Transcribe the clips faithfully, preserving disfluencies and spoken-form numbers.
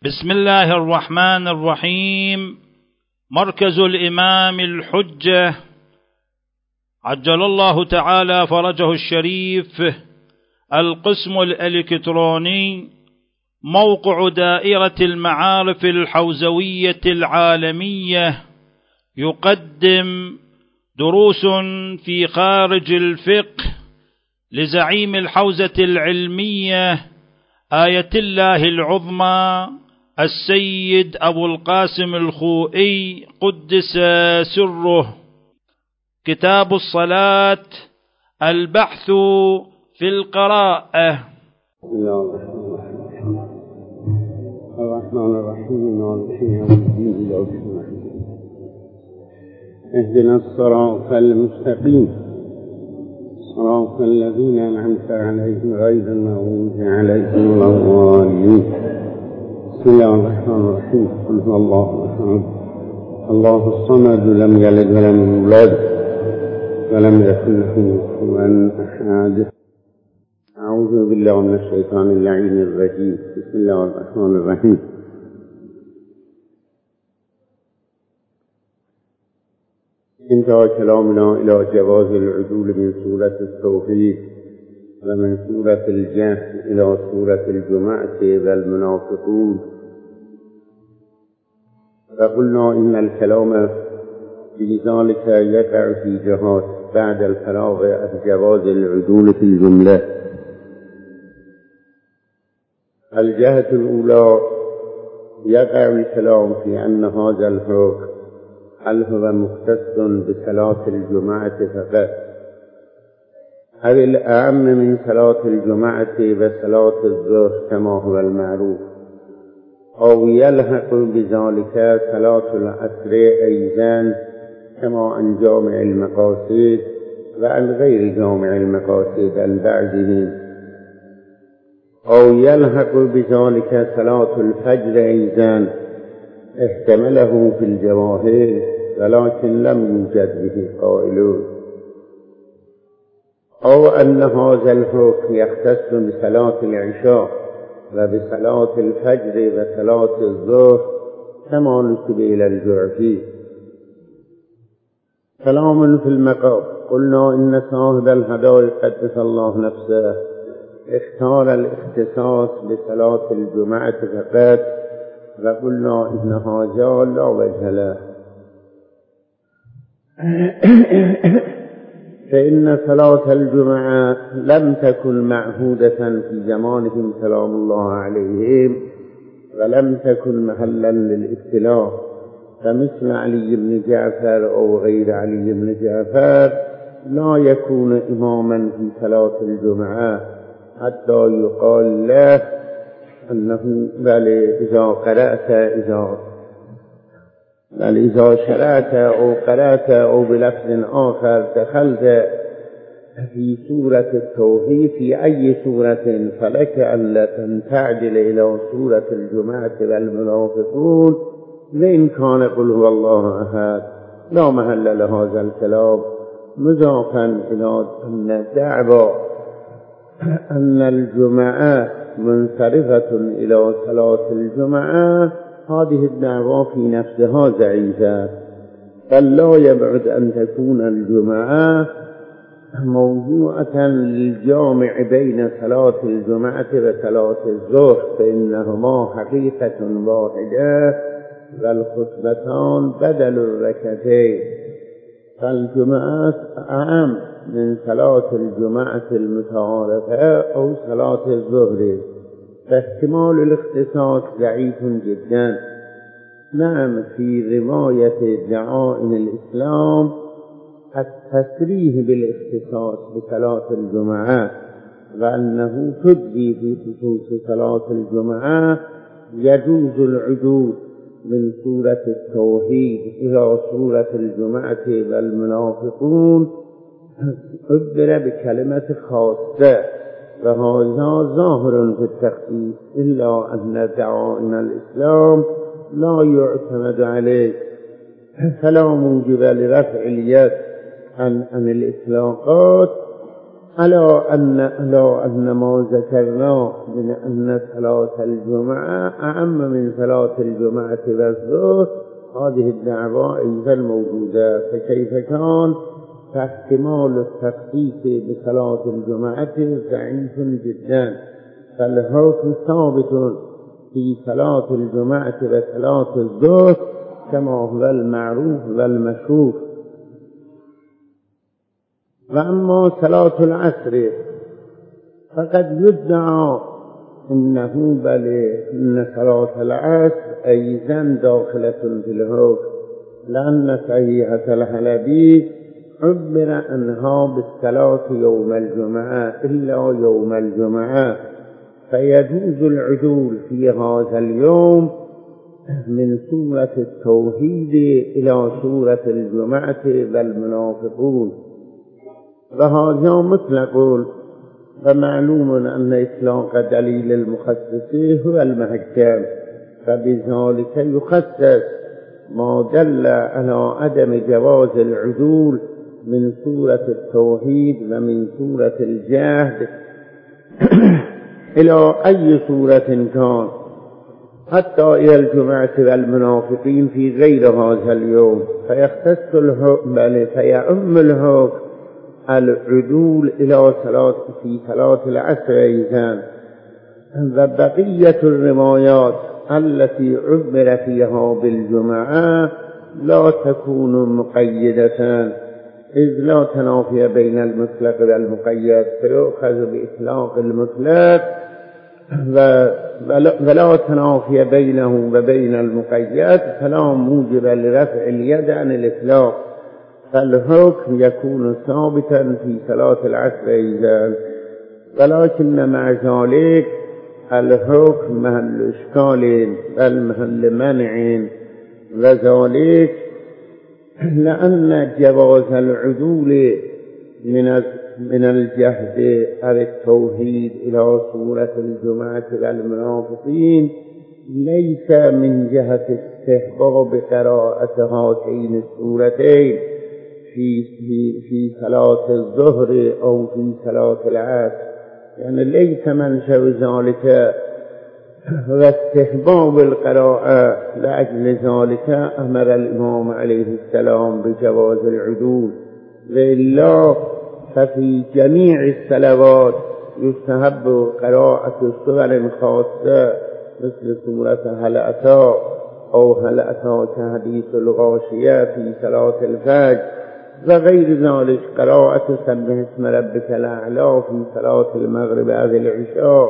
بسم الله الرحمن الرحيم. مركز الإمام الحجة عجل الله تعالى فرجه الشريف، القسم الإلكتروني، موقع دائرة المعارف الحوزوية العالمية، يقدم دروس في خارج الفقه لزعيم الحوزة العلمية آية الله العظمى السيد أبو القاسم الخوئي قدس سره. كتاب الصلاة، البحث في القراءة. بسم الله الرحمن الرحيم. مالك يوم الدين إياك نعبد اهدنا الصراط المستقيم صراط الذين أنعمت عليهم غير المغضوب عليهم ولا الضالين. بسم الله الرحمن الرحيم. قل هو الله أحد الله الصمد لم يلد ولم يولد ولم يكن له كفوا أحد. أعوذ بالله من الشيطان اللعين الرجيم. بسم الله الرحمن الرحيم. انتهى كلامنا إلى جواز العدول من سورة التوحيد ومن سورة الجهل إلى سورة الجمعة والمنافقون، فقلنا إن الكلام في ذلك يقع في جهات بعد الفراغ عن جواز العدول في الجملة. الجهة الأولى يقع الكلام في أن هذا الحكم هل هو مختص بصلاة الجمعة فقط أو الأعم من صلاة الجمعة وصلاة الظهر كما هو المعروف، أو يلحق بذلك صلاة العصر أيضا كما عن جامع المقاصد وعن غير جامع المقاصد عن بعضهم، أو يلحق بذلك صلاة الفجر أيضا احتمله في الجواهر ولكن لم يوجد به قائلون، أو أن هذا الحكم يختص بصلاة العشاء وبصلاة الفجر وصلاة الظهر كما نسب إلى الجعفي. كلام في المقام. قلنا إن صاحب الهدايا قدس الله نفسه اختار الاختصاص بصلاة الجمعة فقط، وقلنا إن هذا لا وجه له، فإن صلاة الجمعة لم تكن معهودة في زمانهم سلام الله عليهم، ولم تكن محلا للابتلاء، فمثل علي بن جعفر أو غير علي بن جعفر لا يكون إماما في صلاة الجمعة حتى يقال له أنه بل إذا قرأت إذا بل إذا شرعت أو قرأت أو بلفظ آخر دخلت في سورة التوحيد في أي سورة فلك ألا تنتعجل إلى سورة الجمعة والمنافقون، وإن كان قل هو الله أحد لا محل لهذا الكلام، مضافا إلى أن الدعوى أن الجمعة منصرفة إلى صلاة الجمعة هذه الدعوة في نفسها ضعيفة، بل لا يبعد أن تكون الجمعة موضوعة للجامع بين صلاة الجمعة وصلاة الظهر، فإنهما حقيقة واحدة والخطبتان بدل الركعتين، فالجمعة أعم من صلاة الجمعة المتعارفة أو صلاة الظهر، فاحتمال الاختصاص ضعيف جدا. نعم، في رواية دعائم الإسلام التصريح بالاختصاص بصلاة الجمعة وأنه تجزي في خصوص صلاة الجمعة يجوز العدول من سورة التوحيد إلى سورة الجمعة والمنافقون عبر بكلمة خاصة، وهذا ظاهر في التخصيص، إلا أن دعائم الإسلام لا يعتمد عليه، فلا موجب لرفع اليد عن, عن الإطلاقات ألا أن ألا أن ما ذكرنا من أن صلاة الجمعة أعم من صلاة الجمعة والظهر، هذه الدعوة أيضا موجودة، فكيف كان فاحتمال التخصيص بصلاة الجمعة ضعيف جدا، فالحكم ثابت في صلاة الجمعة وصلاة الظهر كما هو المعروف والمشهور. وأما صلاة العصر فقد يدعى إنه بل إن صلاة العصر أيضا داخلة في الحكم، لأن صحيحة الحلبي عبر عنها بالصلاة يوم الجمعة إلا يوم الجمعة، فيجوز العدول في هذا اليوم من سورة التوحيد إلى سورة الجمعة والمنافقون، وهذا مطلق. فمعلوم أن إطلاق دليل المخصص هو المحكم، فبذلك يخصص ما دل على عدم جواز العدول من سورة التوحيد ومن سورة الجهد إلى أي سورة كان، حتى إلى الجمعة والمنافقين في غير هذا اليوم، فيختص الحكم بل فيعم الحكم العدول إلى صلاة في صلاة العصر أيضا. وبقية الروايات التي عبر فيها بالجمعة لا تكون مقيدة، إذ لا تنافي بين المطلق والمقيد، فيؤخذ بإطلاق المطلق ولا تنافي بينه وبين المقيد، فلا موجب لرفع اليد عن الإطلاق، فالحكم يكون ثابتا في صلاة العصر أيضا. ولكن مع ذلك الحكم محل إشكال بل محل منع، وذلك لأن جواز العدول من من الجهد أو التوحيد إلى سورة الجمعة والمنافقين ليس من جهة استحباب قراءة هاتين السورتين في في في صلاة الظهر أو في صلاة العصر، يعني ليس منشأ ذلك واستحباب القراءة، لأجل ذلك أمر الإمام عليه السلام بجواز العدول، وإلا ففي جميع الصلوات يستحب قراءة سور خاصة مثل سورة هل أتى أو هل أتاك حديث الغاشية في صلاة الفجر، وغير ذلك قراءة سبح اسم ربك الأعلى في صلاة المغرب أو العشاء.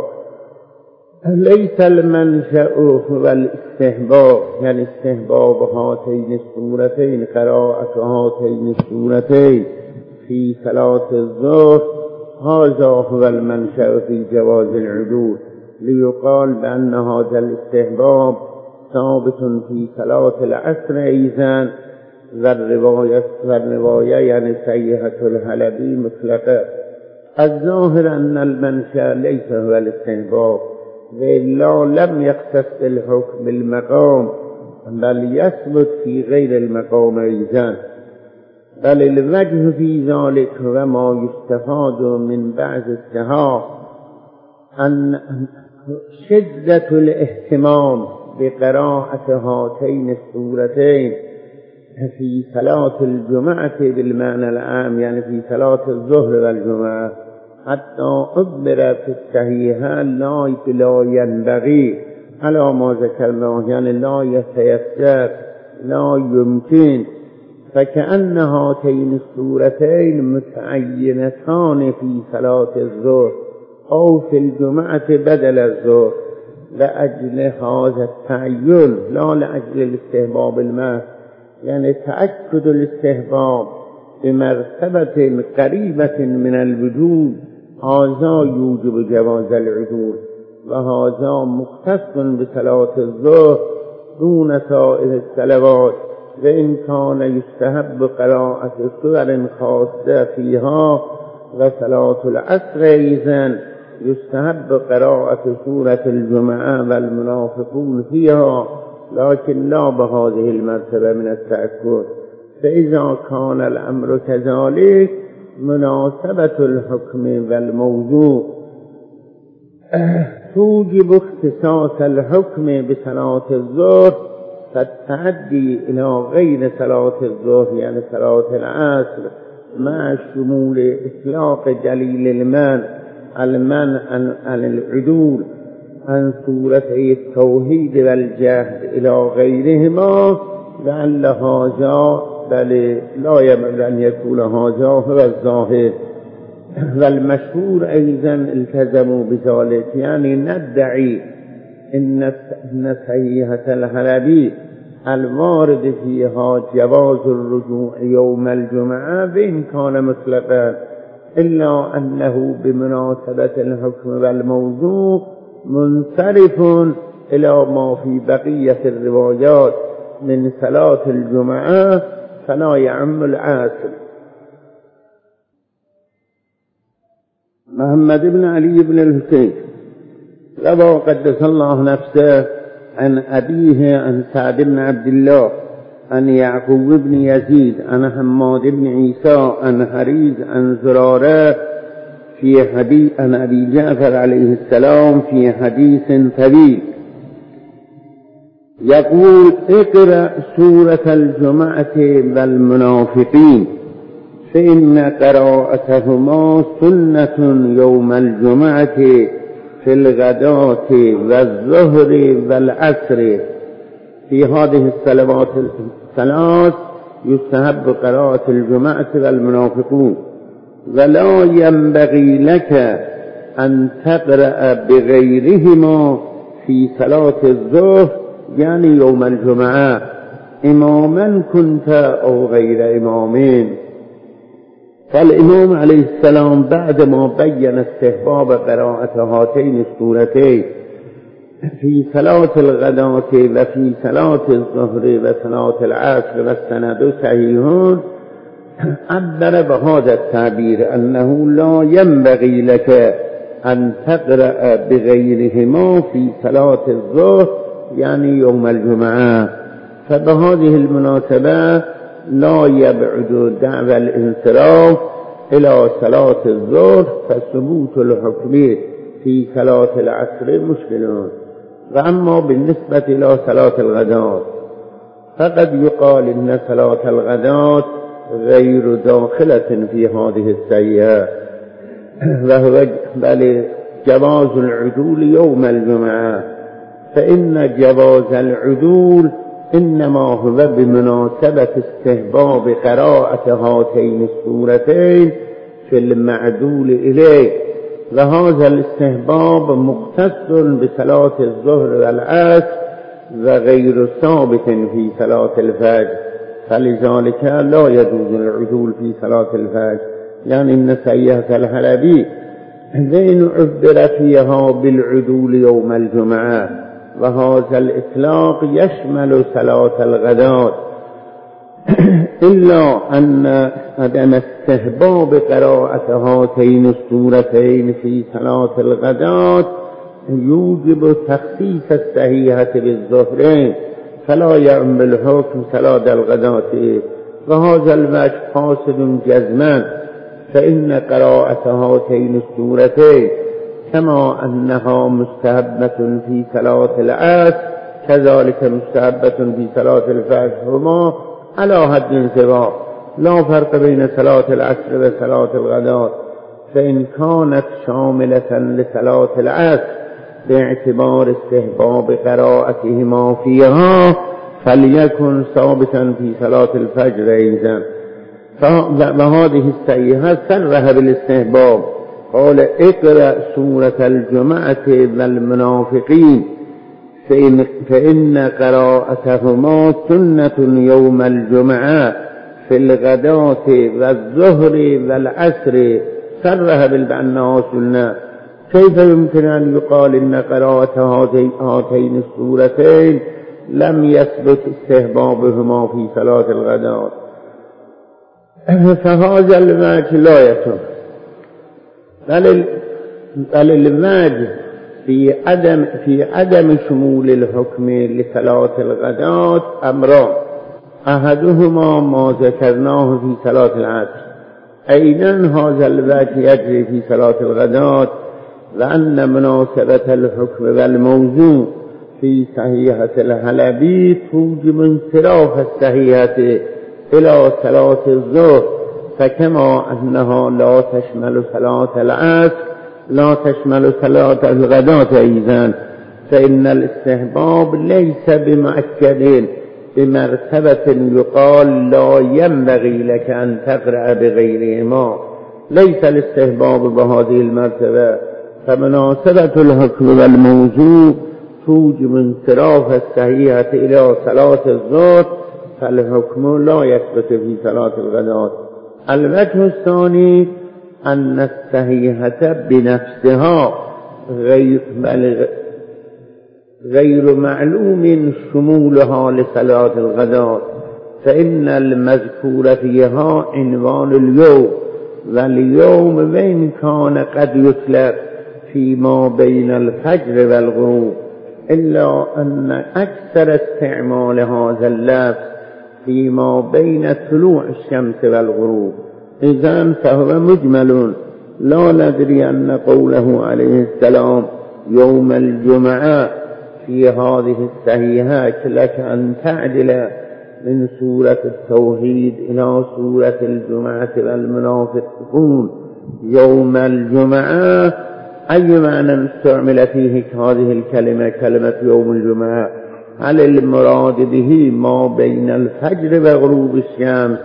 ليس المنشأ هو الاستحباب، يعني استحباب هاتين السورتين، قراءة هاتين السورتين في صلاة الظهر، هذا هو المنشأ في جواز العدول، ليقال بأن هذا الاستحباب ثابت في صلاة العصر أيضا، والرواية والرواية يعني صحيحة الحلبي مطلقة. الظاهر أن المنشأ ليس هو الاستحباب، وإلا لم يختص الحكم بالمقام، بل يثبت في غير المقام أيضا. بل الوجه في ذلك هو ما يستفاد من بعض الصحاح أن شدة الاهتمام بقراءة هاتين السورتين في صلاة الجمعة بالمعنى العام، يعني في صلاة الظهر والجمعة، حتى أخبر في الصحيحان لا لا ينبغي على ما ذكرناه، يعني لا يتيسر لا يمكن، فكأن هاتين السورتين متعينتان في صلاة الظهر أو في الجمعة بدل الظهر لأجل هذا التعين، لا لأجل الاستحباب المحض، يعني تأكد الاستحباب بمرتبة قريبة من الوجود، هذا يوجب جواز العدول، وهذا مختص بصلاة الظهر دون سائر الصلوات، وإن كان يستحب قراءة سور خاصة فيها، وصلاة العصر أيضا يستحب قراءة سورة الجمعة والمنافقون فيها، لكن لا بهذه المرتبة من التأكد. فإذا كان الأمر كذلك مناسبة الحكم والموضوع توجب اختصاص الحكم بصلاة الظهر فالتعدي إلى غير صلاة الظهر يعني صلاة العصر مع شمول إطلاق دليل المنع المنع عن العدول عن صورتي التوحيد والجهد إلى غيرهما لعل هذا بل لا يمكن أن يكون هذا هو الظاهر والمشهور أيضا التزموا بذلك يعني ندعي إن صحيحة الحلبي الوارد فيها جواز الرجوع يوم الجمعة وإن كان مطلقا إلا أنه بمناسبة الحكم والموضوع منصرف إلى ما في بقية الروايات من صلاة الجمعة فلا يعم العصر. محمد بن علي بن الحسين روى قدس الله نفسه عن أبيه عن سعد بن عبد الله عن يعقوب بن يزيد عن حماد بن عيسى عن حريز عن زرارة في حديث عن أبي جعفر عليه السلام في حديث طويل يقول اقرأ سورة الجمعة والمنافقين فإن قراءتهما سنة يوم الجمعة في الغداة والظهر والعصر. في هذه الصلوات الثلاث يستحب قراءة الجمعة والمنافقون ولا ينبغي لك أن تقرأ بغيرهما في صلاة الظهر يعني يوم الجمعة إماما كنت أو غير إمامين. فالإمام عليه السلام بعدما بين استحباب قراءة هاتين السورتين في صلاة الغداة وفي صلاة الظهر وصلاة العصر والسند صحيحون عبر بهذا التعبير أنه لا ينبغي لك أن تقرأ بغيرهما في صلاة الظهر يعني يوم الجمعة. فبهذه المناسبة لا يبعد دعوى الانصراف إلى صلاة الظهر فثبوت الحكم في صلاة العصر مشكل. وأما بالنسبة إلى صلاة الغداة فقد يقال إن صلاة الغداة غير داخلة في هذه السيئة وهو بل جواز العدول يوم الجمعة فإن جواز العدول إنما هو بمناسبة استحباب قراءة هاتين السورتين في المعدول إليه وهذا الاستحباب مختص بصلاة الظهر والعصر وغير ثابت في صلاة الفجر فلذلك لا يجوز العدول في صلاة الفجر يعني إن صحيحة الحلبي وإن عبر فيها بالعدول يوم الجمعة وهذا الإطلاق يشمل صلاة الغداة إلا أن عدم استحباب قراءة هاتين السورتين في صلاة الغداة يوجب تخصيص الصحيحة بالظهرين فلا يعم الحكم صلاة الغداة وهذا الوجه فاسد جزما فإن قراءة هاتين السورتين كما أنها مستحبة في صلاة العصر كذلك مستحبة في صلاة الفجر هما على حد سواء لا فرق بين صلاة العصر وصلاة الغداة فإن كانت شاملة لصلاة العصر باعتبار استحباب قراءتهما فيها فليكن ثابتا في صلاة الفجر أيضا. فهذه السيئة سرها بالاستحباب قال اقرأ سورة الجمعة والمنافقين فإن, فإن قراءتهما سنة يوم الجمعة في الغداة والظهر والعصر سرها بالبعنى سنة. كيف يمكن أن يقال إن قراءة هاتين السورتين لم يثبت استحبابهما في صلاة الغداة؟ فهذا الوجه لا يتم بل بل الوجه في عدم في عدم شمول الحكم لصلاة الغداة أمران أحدهما ما ذكرناه في صلاة العصر أيضا هذا الوجه يجري في صلاة الغداة، وأن مناسبة الحكم والموضوع في صحيحة الحلبي توجب انصراف الصحيحة إلى صلاة الظهر، فكما أنها لا تشمل صلاة العصر لا تشمل صلاة الغداة أيضا، فإن الاستحباب ليس بمؤكد بمرتبة يقال لا ينبغي لك أن تقرأ بغيرهما، ليس الاستحباب بهذه المرتبة، فمناسبة الحكم والموضوع توجب انصراف الصحيحة إلى صلاة الظهر، فالحكم لا يثبت في صلاة الغداة. الوجه الثاني أن الصحيحة بنفسها غير غير معلوم شمولها لصلاة الغداة، فإن المذكور فيها عنوان اليوم، واليوم وإن كان قد يطلق فيما بين الفجر والغروب، إلا أن أكثر استعمال هذا اللفظ فيما بين طلوع الشمس والغروب، إذن فهو مجمل، لا ندري أن قوله عليه السلام يوم الجمعة في هذه الصحيحة لك أن تعدل من سورة التوحيد إلى سورة الجمعة والمنافقون يوم الجمعة، أي معنى استعمل فيه هذه الكلمة كلمة يوم الجمعة؟ هل المراد به ما بين الفجر وغروب الشمس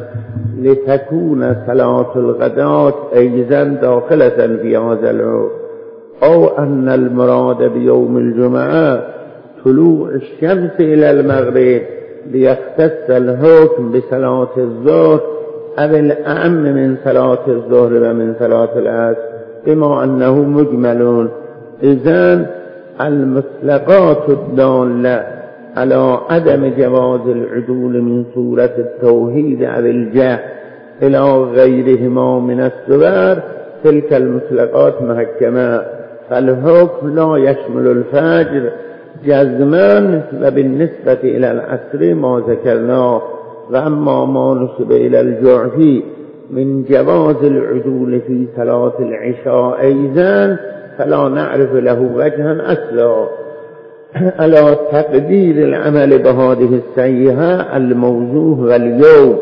لتكون صلاة الغداة أيضا داخلة في هذا الحكم، أو أن المراد بيوم الجمعة طلوع الشمس إلى المغرب ليختص الحكم بصلاة الظهر، أو الأعم من صلاة الظهر ومن صلاة العصر، بما أنه مجمل. إذن المطلقات الدالة على عدم جواز العدول من سورة التوحيد أو الجهر إلى غيرهما من السور، تلك المطلقات محكمة، فالحكم لا يشمل الفجر جزما، وبالنسبة إلى العصر ما ذكرناه، وأما ما نسب إلى الجعفي من جواز العدول في صلاة العشاء أيضا فلا نعرف له وجها أصلا على تقدير العمل بهذه الصحيحة الموضوع واليوم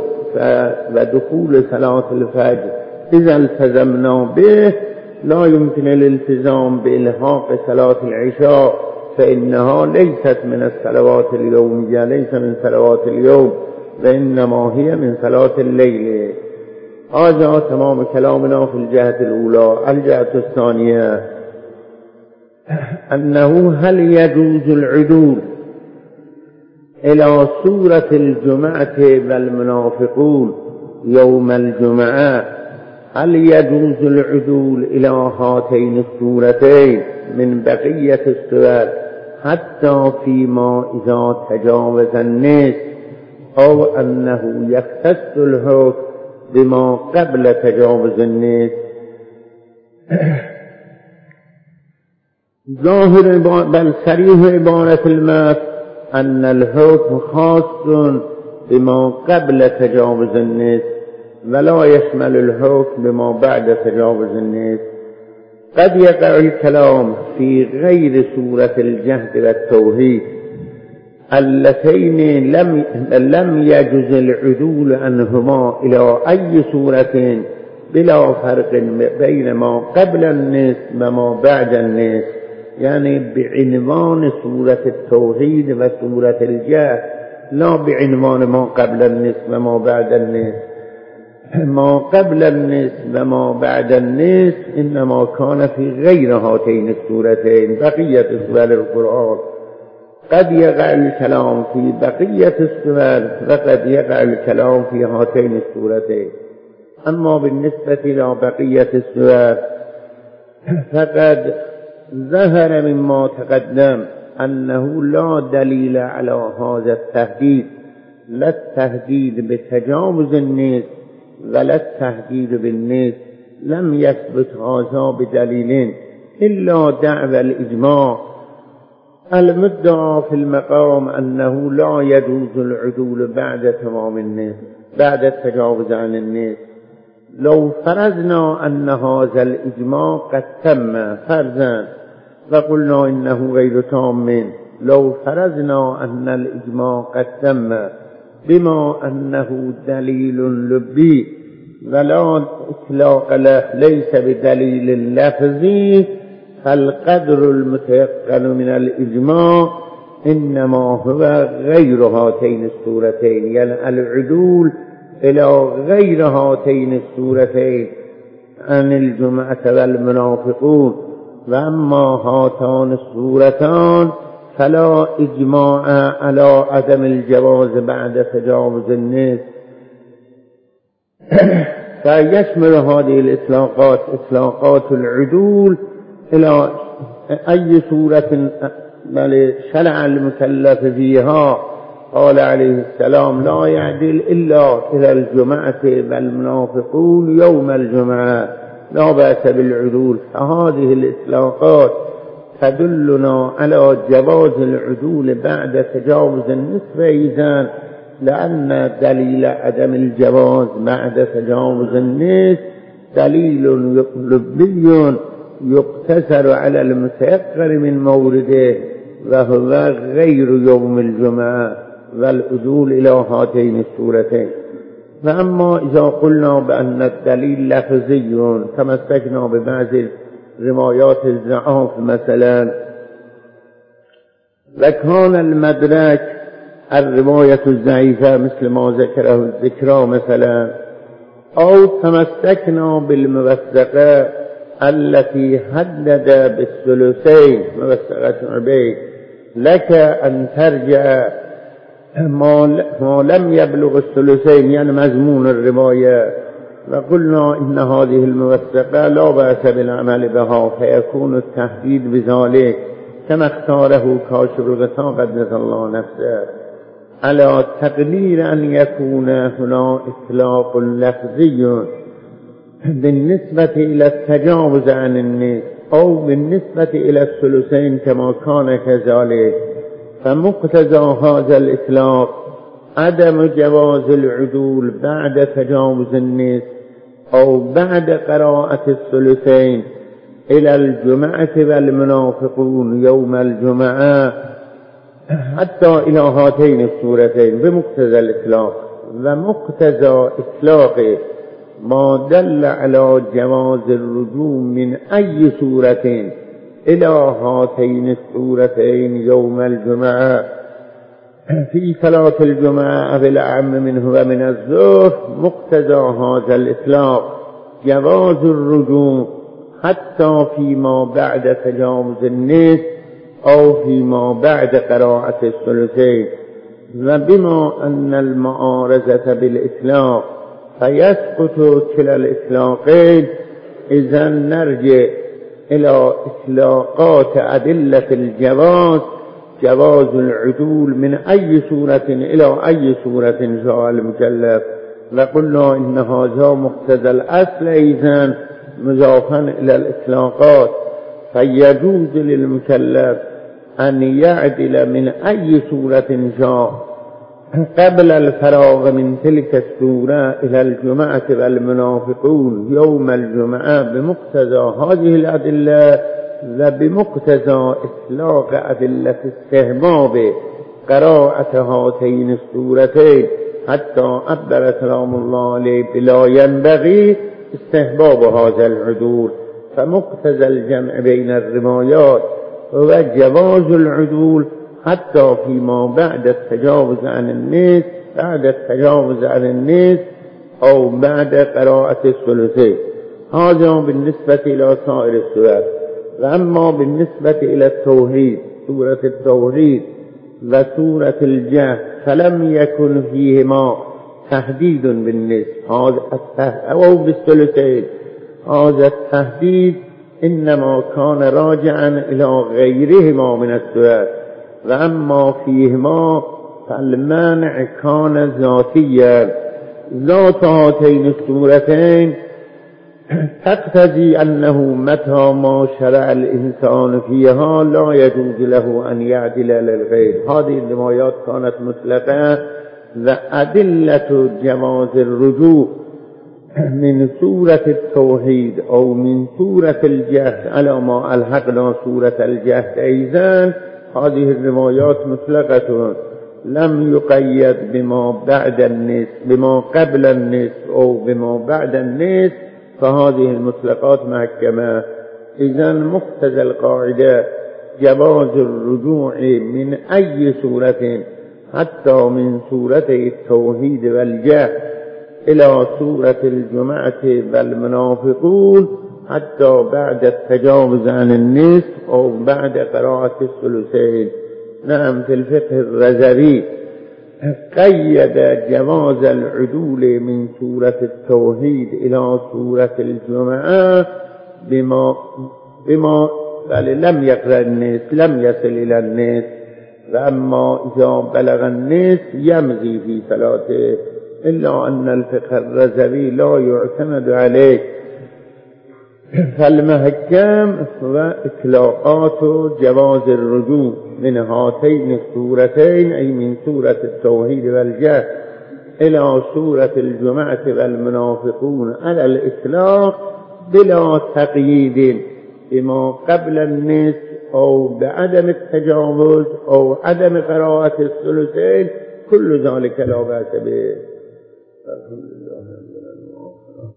ودخول صلاة الفجر. إذا التزمنا به لا يمكن الالتزام بإلحاق صلاة العشاء، فإنها ليست من الصلوات اليومية، ليس من صلوات اليوم، وإنما هي من صلاة الليل. هذا تمام كلامنا في الجهة الأولى. الجهة الثانية أنه هل يجوز العدول إلى سورة الجمعة والمنافقون يوم الجمعة، هل يجوز العدول إلى هاتين السورتين من بقية السور حتى فيما إذا تجاوز النصف، أو أنه يختص الحكم بما قبل تجاوز النصف؟ ظاهر بل صريح عبارة المتن أن الحكم خاص بما قبل تجاوز النصف، ولا يشمل الحكم بما بعد تجاوز النصف. قد يقع الكلام في غير سورة الجهد والتوحيد اللتين لم لم يجوز العدول عنهما إلى أي سورة بلا فرق بين ما قبل النصف وما بعد النصف، يعني بعنوان سورة التوحيد وسورة الجهد، لا بعنوان ما قبل النصف وما بعد النصف. ما قبل النصف وما بعد النصف إنما كان في غير هاتين السورتين بقية سور القرآن. قد يقع الكلام في بقية السور وقد يقع الكلام في هاتين السورتين. أما بالنسبة إلى بقية السور فقد ظهر مما تقدم أنه لا دليل على هذا التهديد، لا التهديد بتجاوز النصف ولا التهديد بالنصف، لم يثبت هذا بدليل إلا دعوى الإجماع. المدعى في المقام أنه لا يجوز العدول بعد تمام النصف، بعد التجاوز عن النصف، لو فرضنا أن هذا الإجماع قد تم فرضا وقلنا إنه غير تام، لو فرضنا أن الإجماع قد تم بما أنه دليل لبي ولا إطلاق له ليس بدليل لفظي، فالقدر المتيقن من الإجماع إنما هو غير هاتين الصورتين، يعني العدول إلى غير هاتين الصورتين عن الجمعة والمنافقون. وأما هاتان الصورتان فلا إجماع على عدم الجواز بعد تجاوز النصف. فيشمل هذه الإطلاقات إطلاقات العدول إلى أي صورة بل شرع المكلف فيها. قال عليه السلام: لا يعدل إلا إلى الجمعة والمنافقون يوم الجمعة، لا بأس بالعدول. فهذه الإطلاقات تدلنا على جواز العدول بعد تجاوز النصف إذن، لأن دليل عدم الجواز بعد تجاوز النصف دليل لبي يقتصر على المتيقن من مورده، وهو غير يوم الجمعة والعدول إلى هاتين الصورتين. فأما إذا قلنا بأن الدليل لفظي تمسكنا ببعض روايات الضعاف مثلا، وكان المدرك الرواية الضعيفة مثل ما ذكره الذكرى مثلا، أو تمسكنا بالموثقة التي هدد بالثلثين موثقة عبيد، لك أن ترجع ما لم يبلغ الثلثين يعني مضمون الرواية، وقلنا إن هذه الموثقة لا بأس بالعمل بها، فيكون التحديد بذلك كما اختاره كاشف الغطاء قدس الله نفسه، على تقدير أن يكون هنا إطلاق لفظي بالنسبة إلى التجاوز عن النصف أو بالنسبة إلى الثلثين كما كان كذلك. فمقتضى هذا الإطلاق عدم جواز العدول بعد تجاوز النصف أو بعد قراءة الثلثين إلى الجمعة والمنافقون يوم الجمعة حتى إلى هاتين السورتين بمقتضى الإطلاق. ومقتضى إطلاقه ما دل على جواز الرجوع من أي سورة إلى هاتين السورتين يوم الجمعة في صلاة الجمعة بالأعم منه ومن الظهر. مقتضى هذا الإطلاق جواز الرجوع حتى فيما بعد تجاوز النصف أو فيما بعد قراءة الثلثين. وبما أن المعارضة بالإطلاق فيسقط كلا الإطلاقين، إذن نرجع إلى إطلاقات أدلة الجواز، جواز العدول من أي سورة إلى أي سورة شاء المكلف. وقلنا إن هذا مقتضى الأصل إذن مضافا إلى الإطلاقات، فيجوز للمكلف أن يعدل من أي سورة شاء قبل الفراغ من تلك السورة إلى الجمعة والمنافقون يوم الجمعة بمقتضى هذه الأدلة وبمقتضى إطلاق أدلة استحباب قراءة هاتين السورتين، حتى أبدل سلام الله عليه بلا ينبغي استحباب هذا العدول. فمقتضى الجمع بين الروايات هو جواز العدول حتى فيما بعد التجاوز عن النصف بعد التجاوز عن النصف أو بعد قراءة الثلثين. هذا بالنسبة إلى سائر السور. وأما بالنسبة إلى التوحيد، سورة التوحيد وسورة الجهل، فلم يكن فيهما تحديد بالنصف أو بالثلثين. هذا التحديد إنما كان راجعا إلى غيرهما من السور، وأما فيهما فالمانع كان ذاتيا. ذات هاتين السورتين تقتضي أنه متى ما شرع الإنسان فيها لا يجوز له أن يعدل للغير. هذه الروايات كانت مطلقة، وأدلة جواز الرجوع من سورة التوحيد أو من سورة الجهد على ما ألحقنا سورة الجهد أيضا، هذه الروايات مطلقة لم يقيد بما بعد النصف، بما قبل النصف أو بما بعد النصف، فهذه المطلقات محكمة. إذا مقتضى القاعدة جواز الرجوع من أي سورة حتى من سورة التوحيد والجهد إلى سورة الجمعة والمنافقون حتى بعد التجاوز عن النصف أو بعد قراءة الثلثين. نعم، في الفقه الرزوي قيد جواز العدول من سورة التوحيد إلى سورة الجمعة بما بما لم يقرأ النصف، لم يصل إلى النصف، وأما إذا بلغ النصف يمضي في صلاته، إلا أن الفقه الرزوي لا يعتمد عليه. فالمحكم هو إطلاقات جواز الرجوع من هاتين السورتين، أي من سورة التوحيد والجهد إلى سورة الجمعة والمنافقون على الإطلاق بلا تقييد بما قبل النصف أو بعدم التجاوز أو عدم قراءة الثلثين، كل ذلك لا بأس به. الحمد لله رب العالمين.